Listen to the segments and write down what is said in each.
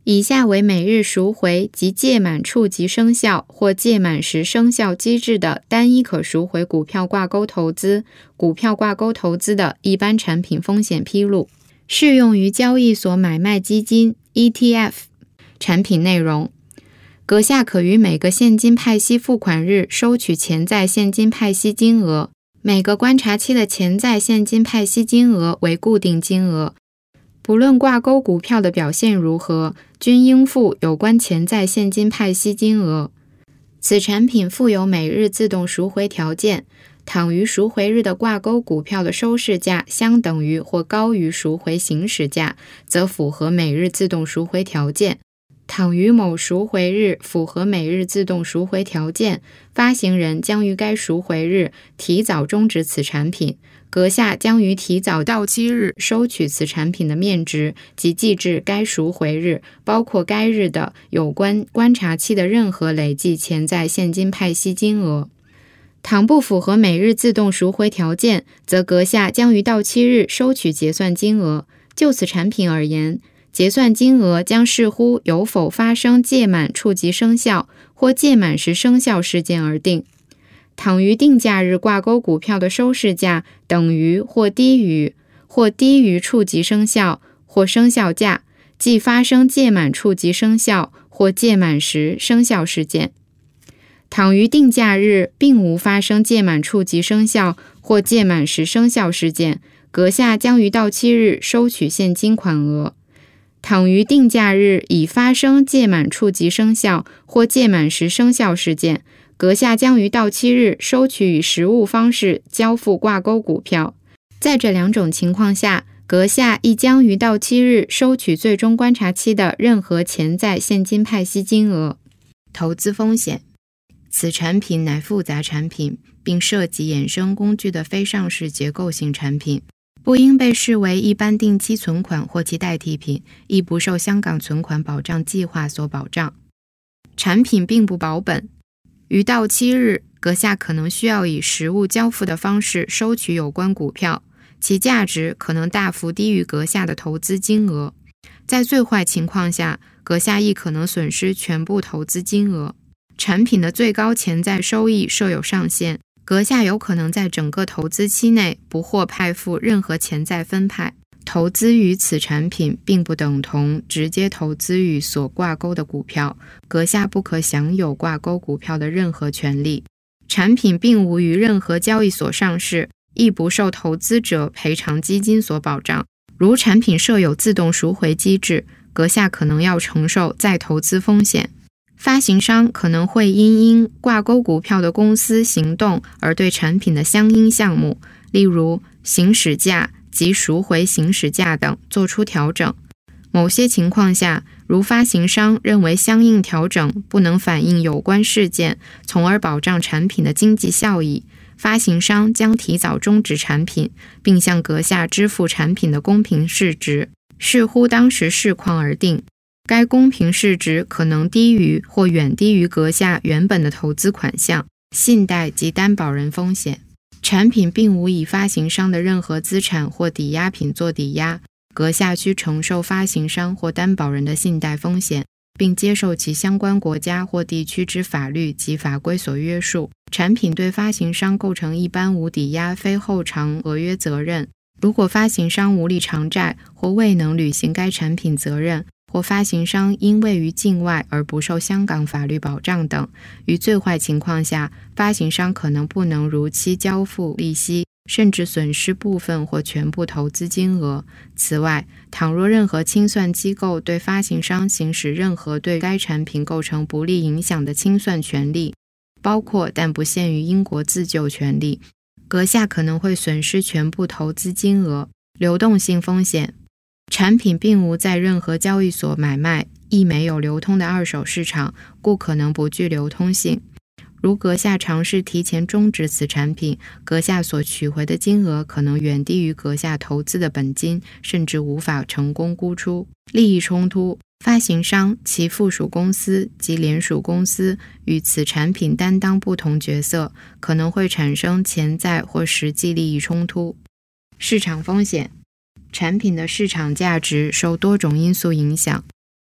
以下为每日赎回及届满处即生效或届满时生效机制的单一可赎回股票挂钩投资、股票挂钩投资的一般产品风险披露，适用于交易所买卖基金 ETF 产品内容。阁下可于每个现金派息付款日收取潜在现金派息金额，每个观察期的潜在现金派息金额为固定金额，不论挂钩股票的表现如何，均应付有关潜在现金派息金额。此产品附有每日自动赎回条件，倘于赎回日的挂钩股票的收市价相等于或高于赎回行使价，则符合每日自动赎回条件。倘于某赎回日符合每日自动赎回条件，发行人将于该赎回日提早终止此产品，阁下将于提早到期日收取此产品的面值及计至该赎回日，包括该日的有关观察期的任何累计潜在现金派息金额。倘不符合每日自动赎回条件，则阁下将于到期日收取结算金额。就此产品而言，结算金额将视乎有否发生届满处即生效或届满时生效事件而定。倘于定价日挂钩股票的收市价等于或低于处即生效或生效价，即发生届满处即生效或届满时生效事件。倘于定价日并无发生届满处即生效或届满时生效事件，阁下将于到期日收取现金款额。倘于定价日已发生届满处即生效或届满时生效事件，阁下将于到期日收取以实物方式交付挂钩股票。在这两种情况下，阁下亦将于到期日收取最终观察期的任何潜在现金派息金额。投资风险，此产品乃复杂产品，并涉及衍生工具的非上市结构性产品，不应被视为一般定期存款或其代替品，亦不受香港存款保障计划所保障。产品并不保本，于到期日，阁下可能需要以实物交付的方式收取有关股票，其价值可能大幅低于阁下的投资金额。在最坏情况下，阁下亦可能损失全部投资金额。产品的最高潜在收益设有上限，阁下有可能在整个投资期内不获派付任何潜在分派。投资于此产品并不等同直接投资于所挂钩的股票，阁下不可享有挂钩股票的任何权利。产品并无于任何交易所上市，亦不受投资者赔偿基金所保障。如产品设有自动赎回机制，阁下可能要承受再投资风险。发行商可能会因挂钩股票的公司行动而对产品的相应项目，例如行使价及赎回行使价等做出调整。某些情况下，如发行商认为相应调整不能反映有关事件，从而保障产品的经济效益，发行商将提早终止产品，并向阁下支付产品的公平市值，视乎当时市况而定。该公平市值可能低于或远低于阁下原本的投资款项。信贷及担保人风险，产品并无以发行商的任何资产或抵押品做抵押，阁下需承受发行商或担保人的信贷风险，并接受其相关国家或地区之法律及法规所约束。产品对发行商构成一般无抵押非后偿合约责任。如果发行商无力偿债或未能履行该产品责任，或发行商因位于境外而不受香港法律保障等，于最坏情况下，发行商可能不能如期交付利息，甚至损失部分或全部投资金额。此外，倘若任何清算机构对发行商行使任何对该产品构成不利影响的清算权利，包括但不限于英国自救权利，阁下可能会损失全部投资金额。流动性风险，产品并无在任何交易所买卖，亦没有流通的二手市场，故可能不具流通性。如阁下尝试提前终止此产品，阁下所取回的金额可能远低于阁下投资的本金，甚至无法成功沽出。利益冲突，发行商、其附属公司及联属公司与此产品担当不同角色，可能会产生潜在或实际利益冲突。市场风险，产品的市场价值受多种因素影响，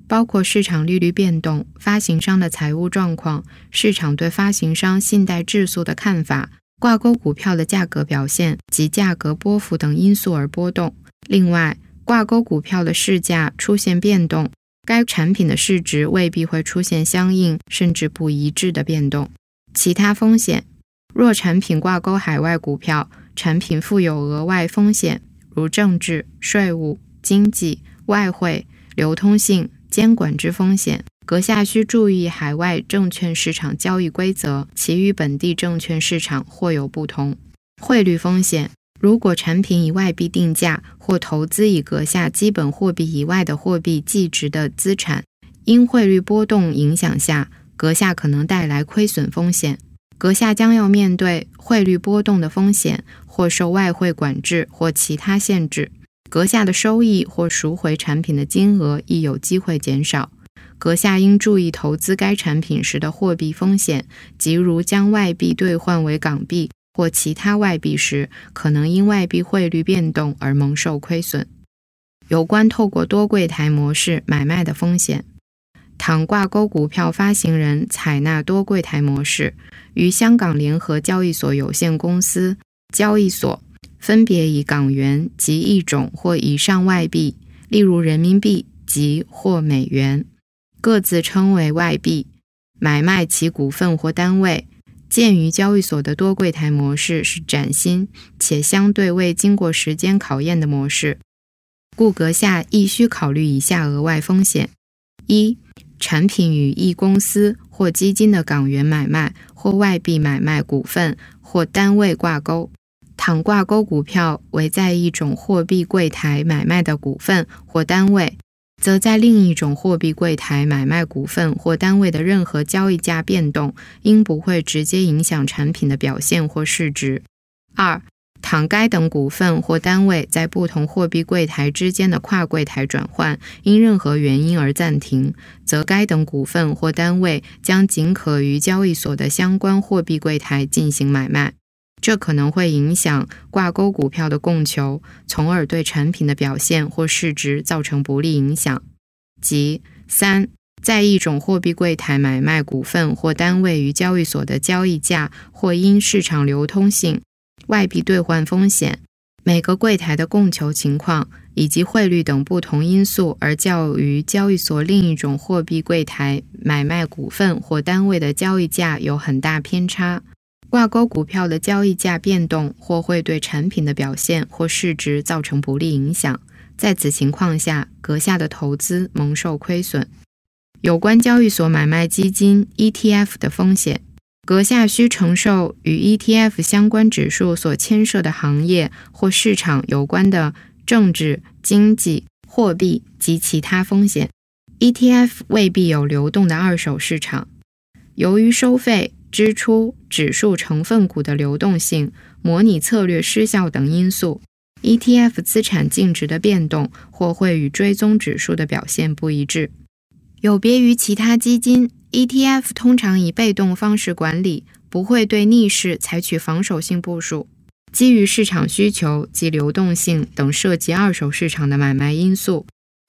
包括市场利率变动、发行商的财务状况、市场对发行商信贷质素的看法、挂钩股票的价格表现及价格波幅等因素而波动。另外，挂钩股票的市价出现变动，该产品的市值未必会出现相应甚至不一致的变动。其他风险，若产品挂钩海外股票，产品附有额外风险，如政治、税务、经济、外汇、流通性、监管之风险，阁下需注意海外证券市场交易规则，其与本地证券市场或有不同。汇率风险，如果产品以外币定价或投资以阁下基本货币以外的货币计值的资产，因汇率波动影响下，阁下可能带来亏损风险。阁下将要面对汇率波动的风险，或受外汇管制或其他限制。阁下的收益或赎回产品的金额亦有机会减少。阁下应注意投资该产品时的货币风险，即如将外币兑换为港币或其他外币时，可能因外币汇率变动而蒙受亏损。有关透过多柜台模式买卖的风险，倘挂钩股票发行人采纳多柜台模式，于香港联合交易所有限公司交易所分别以港元及一种或以上外币，例如人民币及或美元，各自称为外币，买卖其股份或单位。鉴于交易所的多柜台模式是崭新且相对未经过时间考验的模式，故阁下亦需考虑以下额外风险：一、产品与一公司或基金的港元买卖或外币买卖股份或单位挂钩，倘挂钩股票为在一种货币柜台买卖的股份或单位，则在另一种货币柜台买卖股份或单位的任何交易价变动，应不会直接影响产品的表现或市值。二、倘该等股份或单位在不同货币柜台之间的跨柜台转换因任何原因而暂停，则该等股份或单位将仅可于交易所的相关货币柜台进行买卖。这可能会影响挂钩股票的供求，从而对产品的表现或市值造成不利影响。即三、在一种货币柜台买卖股份或单位于交易所的交易价或因市场流通性、外币兑换风险、每个柜台的供求情况以及汇率等不同因素而较于交易所另一种货币柜台买卖股份或单位的交易价有很大偏差。挂钩股票的交易价变动或会对产品的表现或市值造成不利影响，在此情况下，阁下的投资蒙受亏损。有关交易所买卖基金 ETF 的风险，阁下需承受与 ETF 相关指数所牵涉的行业或市场有关的政治、经济、货币及其他风险。ETF 未必有流动的二手市场。由于收费、支出、指数成分股的流动性、模拟策略失效等因素， ETF 资产净值的变动或会与追踪指数的表现不一致。有别于其他基金， ETF 通常以被动方式管理，不会对逆势采取防守性部署。基于市场需求及流动性等涉及二手市场的买卖因素，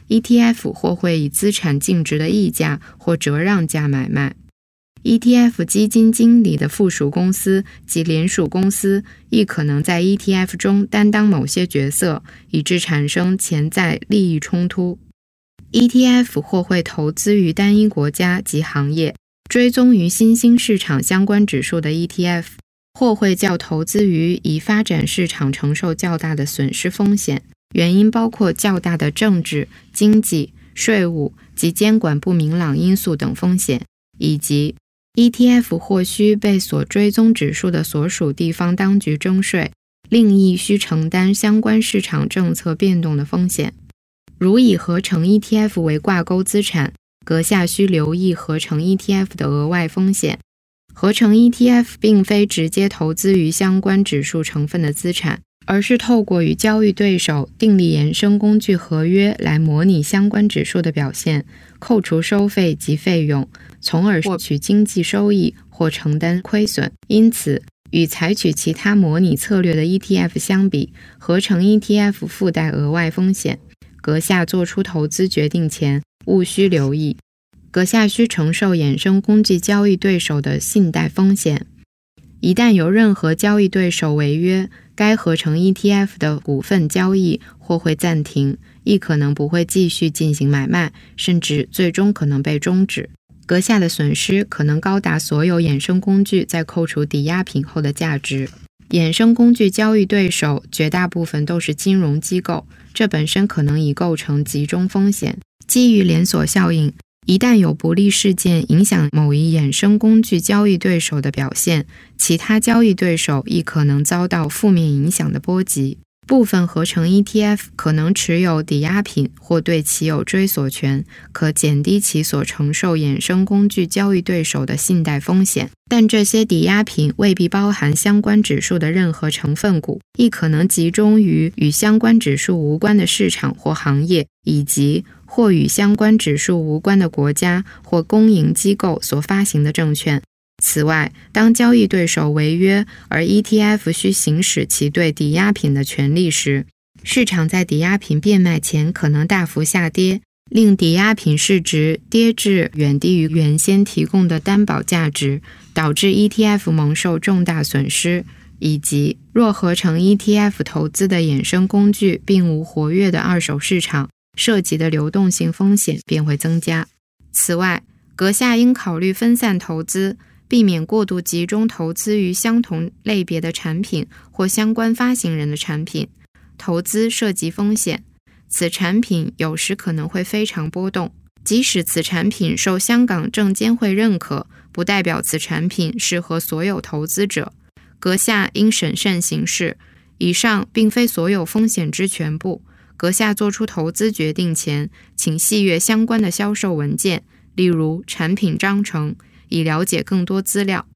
ETF 或会以资产净值的溢价或折让价买卖。ETF 基金经理的附属公司及联属公司亦可能在 ETF 中担当某些角色，以致产生潜在利益冲突。ETF 或会投资于单一国家及行业，追踪于新兴市场相关指数的 ETF， 或会较投资于已发展市场承受较大的损失风险，原因包括较大的政治、经济、税务及监管不明朗因素等风险，以及ETF 或需被所追踪指数的所属地方当局征税，另亦需承担相关市场政策变动的风险。如以合成 ETF 为挂钩资产，阁下需留意合成 ETF 的额外风险。合成 ETF 并非直接投资于相关指数成分的资产，而是透过与交易对手订立衍生工具合约来模拟相关指数的表现，扣除收费及费用，从而获取经济收益或承担亏损。因此，与采取其他模拟策略的 ETF 相比，合成 ETF 附带额外风险。阁下做出投资决定前， 务需留意。阁下需承受衍生工具交易对手的信贷风险。一旦有任何交易对手违约，该合成 ETF 的股份交易或会暂停，亦可能不会继续进行买卖，甚至最终可能被终止。阁下的损失可能高达所有衍生工具在扣除抵押品后的价值。衍生工具交易对手绝大部分都是金融机构，这本身可能已构成集中风险。基于连锁效应，一旦有不利事件影响某一衍生工具交易对手的表现，其他交易对手亦可能遭到负面影响的波及。部分合成 ETF 可能持有抵押品或对其有追索权，可减低其所承受衍生工具交易对手的信贷风险，但这些抵押品未必包含相关指数的任何成分股，亦可能集中于与相关指数无关的市场或行业，以及或与相关指数无关的国家或公营机构所发行的证券。此外，当交易对手违约，而 ETF 需行使其对抵押品的权利时，市场在抵押品变卖前可能大幅下跌，令抵押品市值跌至远低于原先提供的担保价值，导致 ETF 蒙受重大损失，以及若合成 ETF 投资的衍生工具并无活跃的二手市场，涉及的流动性风险便会增加。此外，阁下应考虑分散投资，避免过度集中投资于相同类别的产品或相关发行人的产品。投资涉及风险，此产品有时可能会非常波动。即使此产品受香港证监会认可，不代表此产品适合所有投资者。阁下应审慎行事。以上并非所有风险之全部。阁下做出投资决定前，请细阅相关的销售文件，例如产品章程，以了解更多资料。